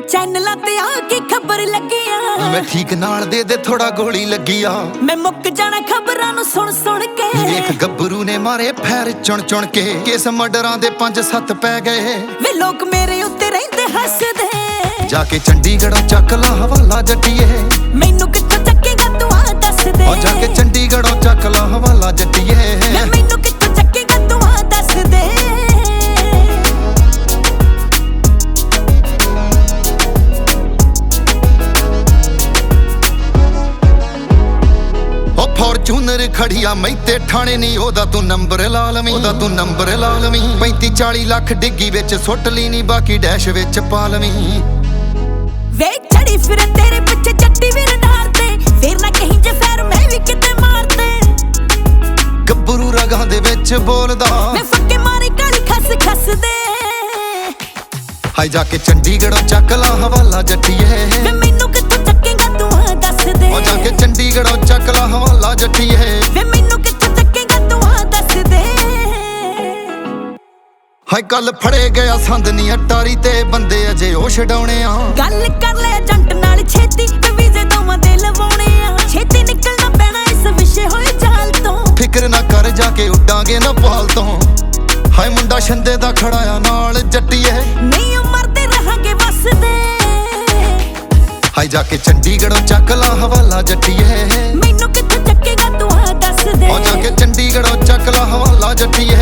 ਚੈਨਲਾਂ ਤੇ ਆ ਕੇ ਖਬਰ ਲੱਗੀਆਂ ਮੈਂ ਠੀਕ ਨਾਲ ਦੇ ਥੋੜਾ ਗੋਲੀ ਲੱਗੀ ਆ ਮੈਂ ਮੁੱਕ ਜਾਣਾ ਖਬਰਾਂ ਨੂੰ ਸੁਣ ਸੁਣ ਕੇ ਵੇਖ ਗੱਭਰੂ ਨੇ ਮਾਰੇ ਫੈਰ ਚੁਣ ਕੇ ਕੇਸ ਮਰਡਰਾਂ ਦੇ 5-7 ਪੈ ਗਏ ਵੇ ਲੋਕ ਮੇਰੇ ਉੱਤੇ ਰਹਿੰਦੇ ਹੱਸਦੇ ਜਾ ਕੇ ਚੰਡੀਗੜ੍ਹੋਂ ਚੱਕ ਲਾ ਹਵਾਲਾ ਜੱਟੀਏ ਮੈਨੂੰ ਕਿੱਥੋਂ ਚੱਕੇਗਾ ਤੂੰ ਆ ਦੱਸ ਦੇ ਜਾ ਕੇ ਚੰਡੀਗੜ੍ਹੋਂ ਚੱਕ ਲਾ ਹਵਾਲਾ ਜੱਟੀਏ ਮੈਨੂੰ ਕਿੱਥੋਂ ਚੱਕੇਗਾ ਤੂੰ ਆ ਦੱਸ ਦੇ ਫੋਰਚੂਨਰ ਖੜੀਆ ਮੈਤੇ ਠਾਣੇ ਨਹੀਂ ਉਹਦਾ ਤੂੰ ਨੰਬਰ ਲਾ ਲਵੀਂ 35-40 ਲੱਖ ਡਿੱਗੀ ਵਿੱਚ ਸੁੱਟ ਲਈ ਨਹੀਂ ਬਾਕੀ ਡੈਸ਼ ਵਿੱਚ ਪਾ ਲਵੀਂ ਵੇ ਚੜੀ ਫਿਰ ਤੇਰੇ ਪਿੱਛੇ ਜੱਟੀ ਵੀ ਰਡਾਰ ਤੇ ਫੇਰ ਨਾ ਕਹੀਂ ਜੇ ਫੇਰ ਮੈਂ ਵੀ ਕਿਤੇ ਮਾਰਦੇ ਗੱਭਰੂ ਰਗਾਂ ਦੇ ਵਿੱਚ ਬੋਲਦਾ ਮੈਂ ਫੱਕੇ ਮਾਰੇ ਕਾਲੀ ਖਸ ਦੇ ਹਾਈ ਜਾ ਕੇ ਚੰਡੀਗੜ੍ਹੋਂ ਚੱਕ ਲਾ ਹਵਾਲਾ ਜੱਟੀਏ ਵੇ ਮੈਨੂੰ ਕਿੱਥੋਂ ਚੱਕੇਗਾ ਤੂੰ ਆ ਦੱਸ ਦੇ ਜਾ ਕੇ ਚੰਡੀਗੜ੍ਹੋਂ ਚੱਕ ਲਾ ਹਵਾਲਾ ਜੱਟੀਏ ਵੇ ਮੈਨੂੰ ਕਿੱਥੋਂ ਚੱਕੇਗਾ ਤੂੰ ਆ ਦੱਸ ਦੇ ਹਾਈ ਕੱਲ ਫੜੇ ਗਿਆ ਸੰਦ ਨੀ ਅਟਾਰੀ ਤੇ ਬੰਦੇ ਅਜੇ ਉਹ ਛਡਾਉਣੇ ਆ ਗੱਲ ਕਰ ਲੈ ਏਜੰਟ ਨਾਲ ਛੇਤੀ ਤੇ ਵੀਜ਼ੇ ਦੋਵਾਂ ਦੇ ਲਵਾਉਣੇ ਆ ਛੇਤੀ ਨਿਕਲਣਾ ਪੈਣਾ ਇਸ ਵਿਸ਼ੇ ਹੋਏ ਜਾਲ ਤੋਂ ਫਿਕਰ ਨਾ ਕਰ ਜਾ ਕੇ ਉੱਡਾਂਗੇ ਨੇਪਾਲ ਤੋਂ ਹਾਏ ਮੁੰਡਾ ਛੰਦੇ ਦਾ ਖੜਾਇਆ ਨਾਲ ਜੱਟੀਏ ਨਹੀਂ ਉਹ ਮਰਦੇ ਰਹਾਂਗੇ ਵਸਦੇ ਹਾਈ ਜਾ ਕੇ ਚੰਡੀਗੜ੍ਹੋਂ ਚੱਕ ਲਾ ਹਵਾਲਾ ਜੱਟੀਏ ਮੈਨੂੰ ਕਿੱਥੋਂ ਚੱਕੇਗਾ ਤੂੰ ਆ ਦੱਸ ਦੇ ਜਾ ਕੇ ਚੰਡੀਗੜ੍ਹੋਂ ਚੱਕ ਲਾ ਹਵਾਲਾ ਜੱਟੀਏ